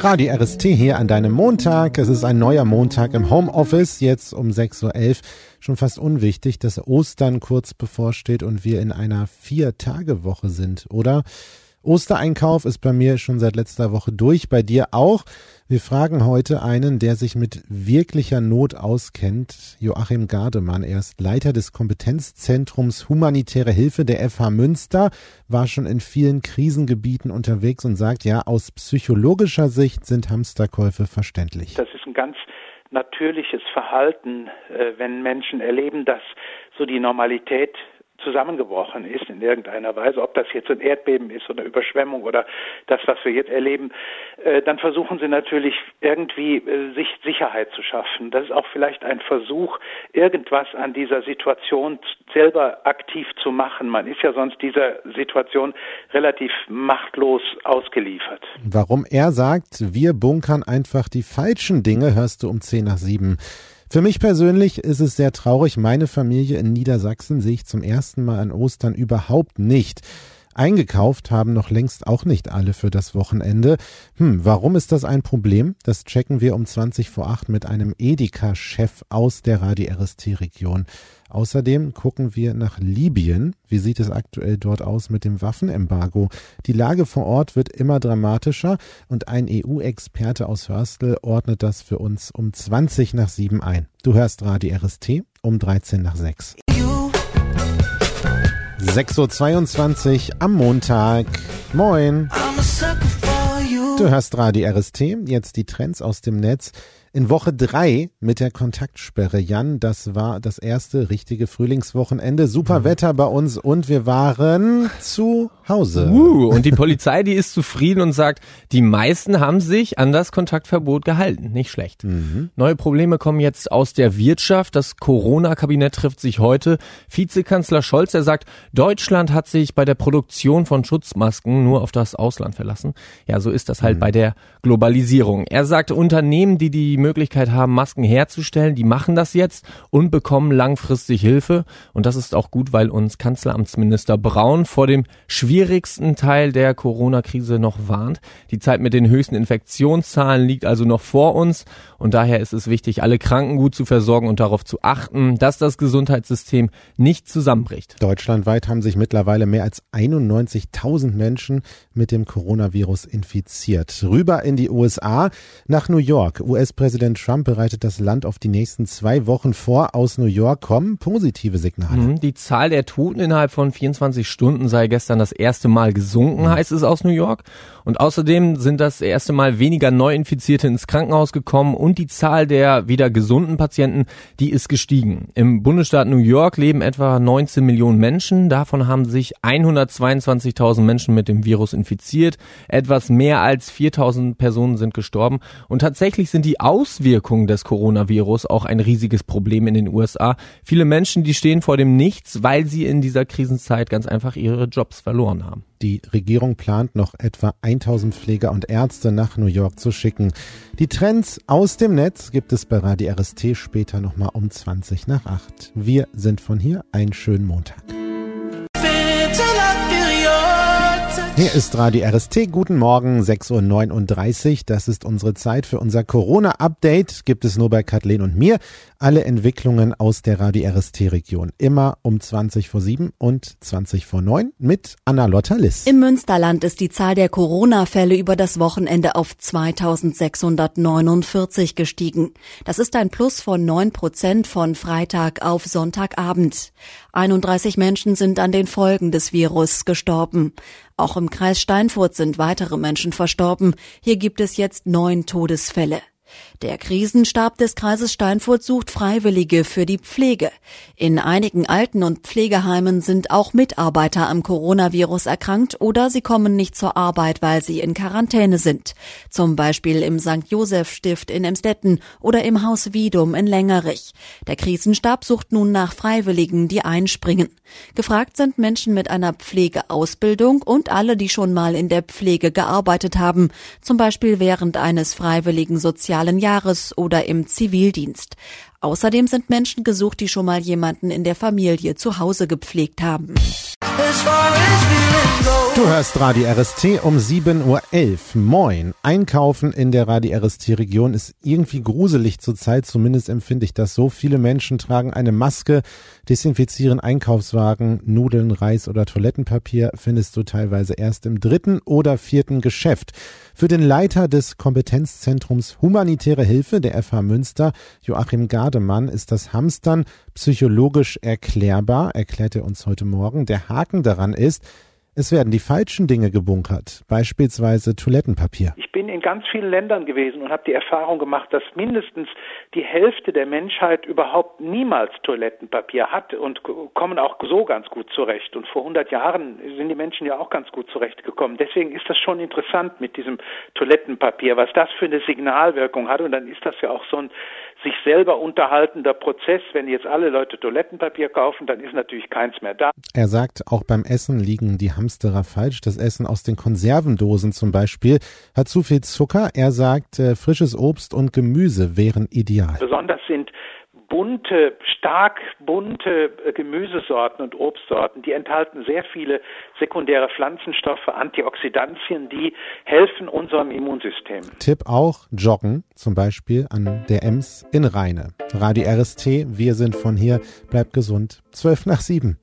Radio RST hier an deinem Montag. Es ist ein neuer Montag im Homeoffice, jetzt um 6.11 Uhr. Schon fast unwichtig, dass Ostern kurz bevorsteht und wir in einer 4-Tage-Woche sind, oder? Ostereinkauf ist bei mir schon seit letzter Woche durch, bei dir auch. Wir fragen heute einen, der sich mit wirklicher Not auskennt, Joachim Gardemann. Er ist Leiter des Kompetenzzentrums Humanitäre Hilfe der FH Münster, war schon in vielen Krisengebieten unterwegs und sagt, ja, aus psychologischer Sicht sind Hamsterkäufe verständlich. Das ist ein ganz natürliches Verhalten, wenn Menschen erleben, dass so die Normalität zusammengebrochen ist in irgendeiner Weise, ob das jetzt ein Erdbeben ist oder Überschwemmung oder das, was wir jetzt erleben, dann versuchen sie natürlich irgendwie sich Sicherheit zu schaffen. Das ist auch vielleicht ein Versuch, irgendwas an dieser Situation selber aktiv zu machen. Man ist ja sonst dieser Situation relativ machtlos ausgeliefert. Warum er sagt, wir bunkern einfach die falschen Dinge, hörst du um 6:50. Für mich persönlich ist es sehr traurig. Meine Familie in Niedersachsen sehe ich zum ersten Mal an Ostern überhaupt nicht. Eingekauft haben noch längst auch nicht alle für das Wochenende. Warum ist das ein Problem? Das checken wir um 7:20 mit einem Edeka-Chef aus der Radio RST-Region. Außerdem gucken wir nach Libyen. Wie sieht es aktuell dort aus mit dem Waffenembargo? Die Lage vor Ort wird immer dramatischer und ein EU-Experte aus Hörstel ordnet das für uns um 7:20 ein. Du hörst Radio RST um 6:13. 6:22 Uhr am Montag. Moin. Du hörst Radio RST, jetzt die Trends aus dem Netz. In Woche 3 mit der Kontaktsperre. Jan, das war das erste richtige Frühlingswochenende. Super Wetter bei uns und wir waren zu Hause. Und die Polizei, die ist zufrieden und sagt, die meisten haben sich an das Kontaktverbot gehalten. Nicht schlecht. Neue Probleme kommen jetzt aus der Wirtschaft. Das Corona-Kabinett trifft sich heute. Vizekanzler Scholz, der sagt, Deutschland hat sich bei der Produktion von Schutzmasken nur auf das Ausland verlassen. Ja, so ist das halt bei der Globalisierung. Er sagt, Unternehmen, die Möglichkeit haben, Masken herzustellen, die machen das jetzt und bekommen langfristig Hilfe. Und das ist auch gut, weil uns Kanzleramtsminister Braun vor dem schwierigsten Teil der Corona-Krise noch warnt. Die Zeit mit den höchsten Infektionszahlen liegt also noch vor uns. Und daher ist es wichtig, alle Kranken gut zu versorgen und darauf zu achten, dass das Gesundheitssystem nicht zusammenbricht. Deutschlandweit haben sich mittlerweile mehr als 91.000 Menschen mit dem Coronavirus infiziert. Rüber in die USA, nach New York. US-Präsident Trump bereitet das Land auf die nächsten 2 Wochen vor. Aus New York kommen positive Signale. Die Zahl der Toten innerhalb von 24 Stunden sei gestern das erste Mal gesunken, heißt es aus New York. Und außerdem sind das erste Mal weniger Neuinfizierte ins Krankenhaus gekommen und die Zahl der wieder gesunden Patienten, die ist gestiegen. Im Bundesstaat New York leben etwa 19 Millionen Menschen. Davon haben sich 122.000 Menschen mit dem Virus infiziert. Etwas mehr als 4.000 Personen sind gestorben. Und tatsächlich sind die Auswirkungen des Coronavirus auch ein riesiges Problem in den USA. Viele Menschen, die stehen vor dem Nichts, weil sie in dieser Krisenzeit ganz einfach ihre Jobs verloren haben. Die Regierung plant noch etwa 1.000 Pfleger und Ärzte nach New York zu schicken. Die Trends aus dem Netz gibt es bei Radio RST später nochmal um 7:20. Wir sind von hier. Einen schönen Montag. Hier ist Radio RST. Guten Morgen, 6:39 Uhr. Das ist unsere Zeit für unser Corona-Update. Gibt es nur bei Kathleen und mir. Alle Entwicklungen aus der Radio RST-Region. Immer um 7:20 und 7:20 mit Anna-Lotta Liss. Im Münsterland ist die Zahl der Corona-Fälle über das Wochenende auf 2.649 gestiegen. Das ist ein Plus von 9% von Freitag auf Sonntagabend. 31 Menschen sind an den Folgen des Virus gestorben. Auch im Kreis Steinfurt sind weitere Menschen verstorben. Hier gibt es jetzt 9 Todesfälle. Der Krisenstab des Kreises Steinfurt sucht Freiwillige für die Pflege. In einigen Alten- und Pflegeheimen sind auch Mitarbeiter am Coronavirus erkrankt oder sie kommen nicht zur Arbeit, weil sie in Quarantäne sind. Zum Beispiel im St. Joseph Stift in Emstetten oder im Haus Wiedum in Längerich. Der Krisenstab sucht nun nach Freiwilligen, die einspringen. Gefragt sind Menschen mit einer Pflegeausbildung und alle, die schon mal in der Pflege gearbeitet haben, zum Beispiel während eines freiwilligen sozialen Jahres oder im Zivildienst. Außerdem sind Menschen gesucht, die schon mal jemanden in der Familie zu Hause gepflegt haben. Du hörst Radio RST um 7.11 Uhr. Moin. Einkaufen in der Radio RST-Region ist irgendwie gruselig zurzeit, zumindest empfinde ich das so. Viele Menschen tragen eine Maske, desinfizieren Einkaufswagen, Nudeln, Reis oder Toilettenpapier findest du teilweise erst im 3. oder 4. Geschäft. Für den Leiter des Kompetenzzentrums Humanitäre Hilfe der FH Münster, Joachim Gardemann, ist das Hamstern psychologisch erklärbar, erklärt er uns heute Morgen. Der Haken daran ist, es werden die falschen Dinge gebunkert, beispielsweise Toilettenpapier. Ich bin in ganz vielen Ländern gewesen und habe die Erfahrung gemacht, dass mindestens die Hälfte der Menschheit überhaupt niemals Toilettenpapier hat und kommen auch so ganz gut zurecht. Und vor 100 Jahren sind die Menschen ja auch ganz gut zurechtgekommen. Deswegen ist das schon interessant mit diesem Toilettenpapier, was das für eine Signalwirkung hat. Und dann ist das ja auch so ein sich selber unterhaltender Prozess. Wenn jetzt alle Leute Toilettenpapier kaufen, dann ist natürlich keins mehr da. Er sagt, auch beim Essen liegen die Hamsterer falsch. Das Essen aus den Konservendosen zum Beispiel hat zu viel Zucker. Er sagt, frisches Obst und Gemüse wären ideal. Besonders sind stark bunte Gemüsesorten und Obstsorten, die enthalten sehr viele sekundäre Pflanzenstoffe, Antioxidantien, die helfen unserem Immunsystem. Tipp auch, joggen, zum Beispiel an der Ems in Rheine. Radio RST, wir sind von hier, bleibt gesund. 7:12.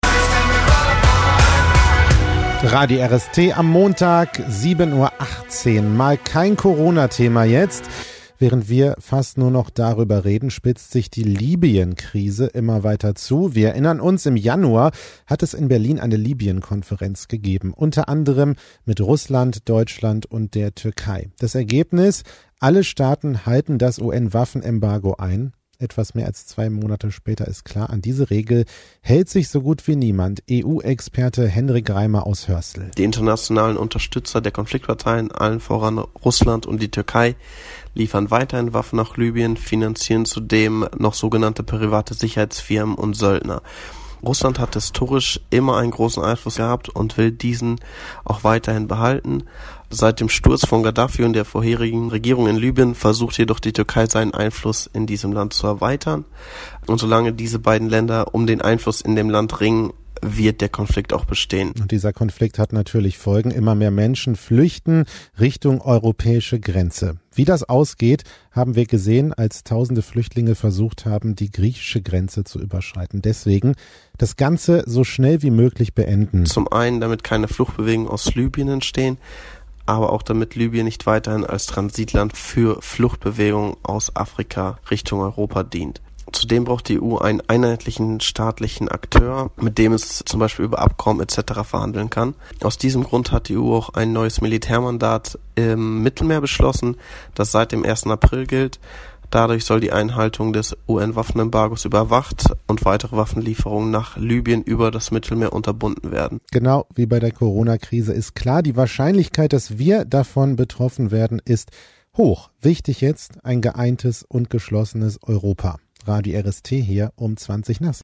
Radio RST am Montag, 7:18 Uhr. Mal kein Corona-Thema jetzt. Während wir fast nur noch darüber reden, spitzt sich die Libyen-Krise immer weiter zu. Wir erinnern uns, im Januar hat es in Berlin eine Libyen-Konferenz gegeben, unter anderem mit Russland, Deutschland und der Türkei. Das Ergebnis, alle Staaten halten das UN-Waffenembargo ein. Etwas mehr als 2 Monate später ist klar, an diese Regel hält sich so gut wie niemand. EU-Experte Henrik Reimer aus Hörstel. Die internationalen Unterstützer der Konfliktparteien, allen voran Russland und die Türkei, liefern weiterhin Waffen nach Libyen, finanzieren zudem noch sogenannte private Sicherheitsfirmen und Söldner. Russland hat historisch immer einen großen Einfluss gehabt und will diesen auch weiterhin behalten. Seit dem Sturz von Gaddafi und der vorherigen Regierung in Libyen versucht jedoch die Türkei seinen Einfluss in diesem Land zu erweitern. Und solange diese beiden Länder um den Einfluss in dem Land ringen, wird der Konflikt auch bestehen. Und dieser Konflikt hat natürlich Folgen. Immer mehr Menschen flüchten Richtung europäische Grenze. Wie das ausgeht, haben wir gesehen, als tausende Flüchtlinge versucht haben, die griechische Grenze zu überschreiten. Deswegen das Ganze so schnell wie möglich beenden. Zum einen, damit keine Fluchtbewegungen aus Libyen entstehen, aber auch damit Libyen nicht weiterhin als Transitland für Fluchtbewegungen aus Afrika Richtung Europa dient. Zudem braucht die EU einen einheitlichen staatlichen Akteur, mit dem es zum Beispiel über Abkommen etc. verhandeln kann. Aus diesem Grund hat die EU auch ein neues Militärmandat im Mittelmeer beschlossen, das seit dem 1. April gilt. Dadurch soll die Einhaltung des UN-Waffenembargos überwacht und weitere Waffenlieferungen nach Libyen über das Mittelmeer unterbunden werden. Genau wie bei der Corona-Krise ist klar, die Wahrscheinlichkeit, dass wir davon betroffen werden, ist hoch. Wichtig jetzt ein geeintes und geschlossenes Europa. Radio RST hier um 20 nach.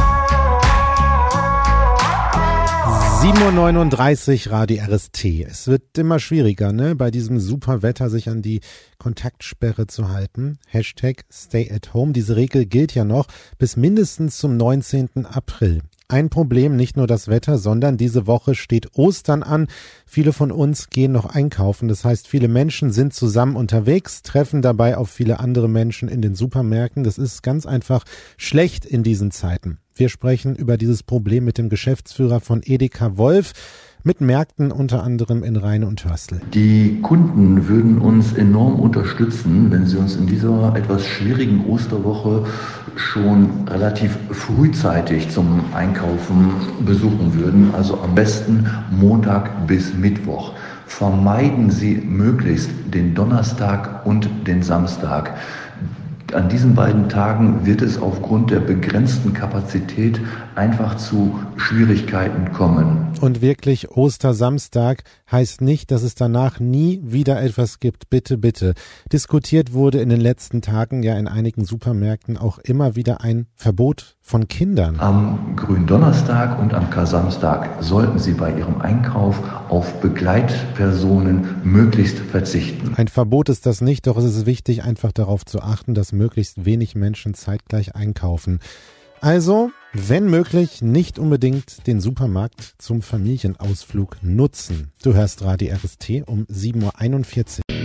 7:39 Uhr Radio RST. Es wird immer schwieriger, bei diesem super Wetter sich an die Kontaktsperre zu halten. #StayAtHome. Diese Regel gilt ja noch bis mindestens zum 19. April. Ein Problem, nicht nur das Wetter, sondern diese Woche steht Ostern an. Viele von uns gehen noch einkaufen. Das heißt, viele Menschen sind zusammen unterwegs, treffen dabei auf viele andere Menschen in den Supermärkten. Das ist ganz einfach schlecht in diesen Zeiten. Wir sprechen über dieses Problem mit dem Geschäftsführer von Edeka Wolf, mit Märkten unter anderem in Rheine und Hörstel. Die Kunden würden uns enorm unterstützen, wenn sie uns in dieser etwas schwierigen Osterwoche schon relativ frühzeitig zum Einkaufen besuchen würden. Also am besten Montag bis Mittwoch. Vermeiden Sie möglichst den Donnerstag und den Samstag. An diesen beiden Tagen wird es aufgrund der begrenzten Kapazität einfach zu Schwierigkeiten kommen. Und wirklich, Ostersamstag heißt nicht, dass es danach nie wieder etwas gibt. Bitte, bitte. Diskutiert wurde in den letzten Tagen ja in einigen Supermärkten auch immer wieder ein Verbot von Kindern. Am Gründonnerstag und am Kar-Samstag sollten Sie bei Ihrem Einkauf auf Begleitpersonen möglichst verzichten. Ein Verbot ist das nicht, doch es ist wichtig, einfach darauf zu achten, dass möglichst wenig Menschen zeitgleich einkaufen. Also, wenn möglich, nicht unbedingt den Supermarkt zum Familienausflug nutzen. Du hörst Radio RST um 7.41 Uhr.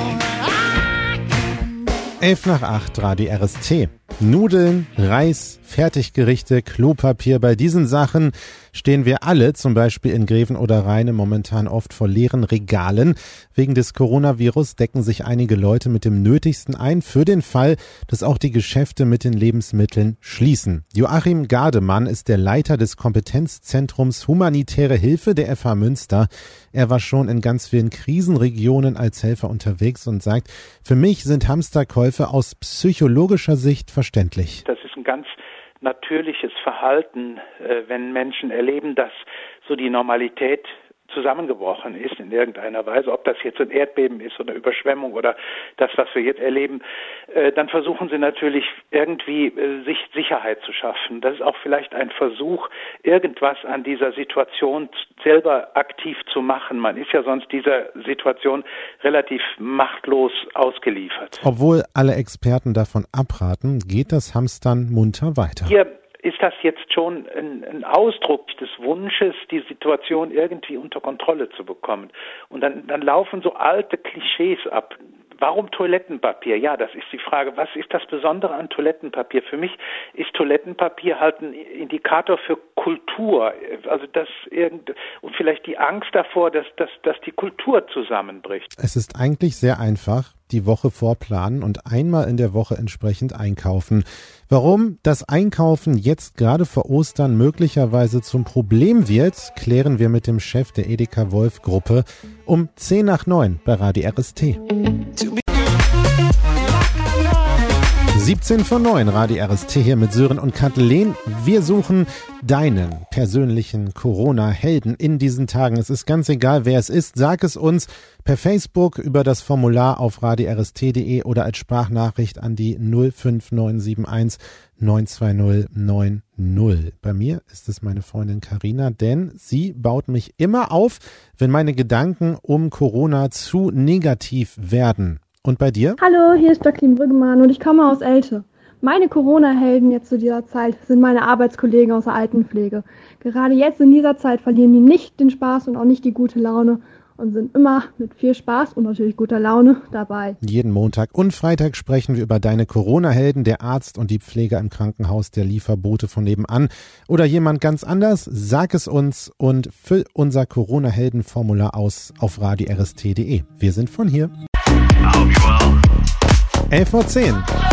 7:11 Radio RST. Nudeln, Reis, Fertiggerichte, Klopapier, bei diesen Sachen stehen wir alle, zum Beispiel in Greven oder Rheine, momentan oft vor leeren Regalen. Wegen des Coronavirus decken sich einige Leute mit dem Nötigsten ein, für den Fall, dass auch die Geschäfte mit den Lebensmitteln schließen. Joachim Gardemann ist der Leiter des Kompetenzzentrums Humanitäre Hilfe der FH Münster. Er war schon in ganz vielen Krisenregionen als Helfer unterwegs und sagt, für mich sind Hamsterkäufe aus psychologischer Sicht verständlich. Das ist ein ganz natürliches Verhalten, wenn Menschen erleben, dass so die Normalität zusammengebrochen ist in irgendeiner Weise, ob das jetzt ein Erdbeben ist oder Überschwemmung oder das, was wir jetzt erleben, dann versuchen sie natürlich irgendwie sich Sicherheit zu schaffen. Das ist auch vielleicht ein Versuch, irgendwas an dieser Situation selber aktiv zu machen. Man ist ja sonst dieser Situation relativ machtlos ausgeliefert. Obwohl alle Experten davon abraten, geht das Hamstern munter weiter. Hier ist das jetzt schon ein Ausdruck des Wunsches, die Situation irgendwie unter Kontrolle zu bekommen. Und dann laufen so alte Klischees ab. Warum Toilettenpapier? Ja, das ist die Frage. Was ist das Besondere an Toilettenpapier? Für mich ist Toilettenpapier halt ein Indikator für Kultur. Also und vielleicht die Angst davor, dass die Kultur zusammenbricht. Es ist eigentlich sehr einfach. Die Woche vorplanen und einmal in der Woche entsprechend einkaufen. Warum das Einkaufen jetzt gerade vor Ostern möglicherweise zum Problem wird, klären wir mit dem Chef der Edeka Wolf Gruppe um 8:10 bei Radio RST. 7:17 Radio RST hier mit Sören und Kathleen. Wir suchen deinen persönlichen Corona-Helden in diesen Tagen. Es ist ganz egal, wer es ist. Sag es uns per Facebook über das Formular auf radiorst.de oder als Sprachnachricht an die 05971 920 90. Bei mir ist es meine Freundin Carina, denn sie baut mich immer auf, wenn meine Gedanken um Corona zu negativ werden. Und bei dir? Hallo, hier ist Jacqueline Brüggemann und ich komme aus Elte. Meine Corona-Helden jetzt zu dieser Zeit sind meine Arbeitskollegen aus der Altenpflege. Gerade jetzt in dieser Zeit verlieren die nicht den Spaß und auch nicht die gute Laune und sind immer mit viel Spaß und natürlich guter Laune dabei. Jeden Montag und Freitag sprechen wir über deine Corona-Helden, der Arzt und die Pfleger im Krankenhaus, der Lieferbote von nebenan oder jemand ganz anders. Sag es uns und füll unser Corona-Helden-Formular aus auf radiorst.de. Wir sind von hier. 11:10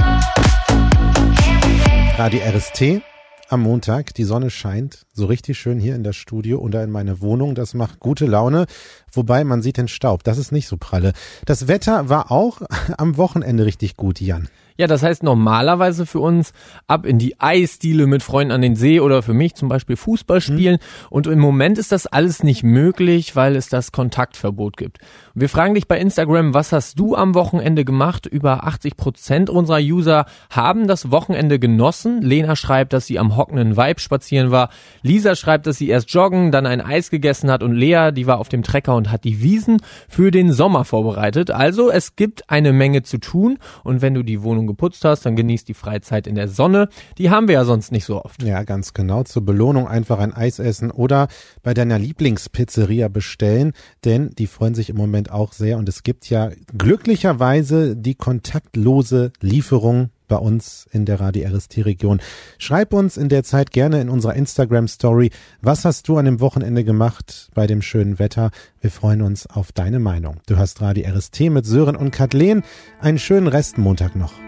Radio RST am Montag. Die Sonne scheint so richtig schön hier in das Studio oder in meine Wohnung. Das macht gute Laune, wobei man sieht den Staub. Das ist nicht so pralle. Das Wetter war auch am Wochenende richtig gut, Jan. Ja, das heißt normalerweise für uns ab in die Eisdiele mit Freunden an den See oder für mich zum Beispiel Fußball spielen. Und im Moment ist das alles nicht möglich, weil es das Kontaktverbot gibt. Und wir fragen dich bei Instagram, was hast du am Wochenende gemacht? Über 80% unserer User haben das Wochenende genossen. Lena schreibt, dass sie am hockenden Weib spazieren war. Lisa schreibt, dass sie erst joggen, dann ein Eis gegessen hat. Und Lea, die war auf dem Trecker und hat die Wiesen für den Sommer vorbereitet. Also es gibt eine Menge zu tun. Und wenn du die Wohnung geputzt hast, dann genießt die Freizeit in der Sonne. Die haben wir ja sonst nicht so oft. Ja, ganz genau. Zur Belohnung einfach ein Eis essen oder bei deiner Lieblingspizzeria bestellen, denn die freuen sich im Moment auch sehr und es gibt ja glücklicherweise die kontaktlose Lieferung bei uns in der Radio RST-Region. Schreib uns in der Zeit gerne in unserer Instagram-Story, was hast du an dem Wochenende gemacht bei dem schönen Wetter? Wir freuen uns auf deine Meinung. Du hörst Radio RST mit Sören und Kathleen. Einen schönen Restmontag noch.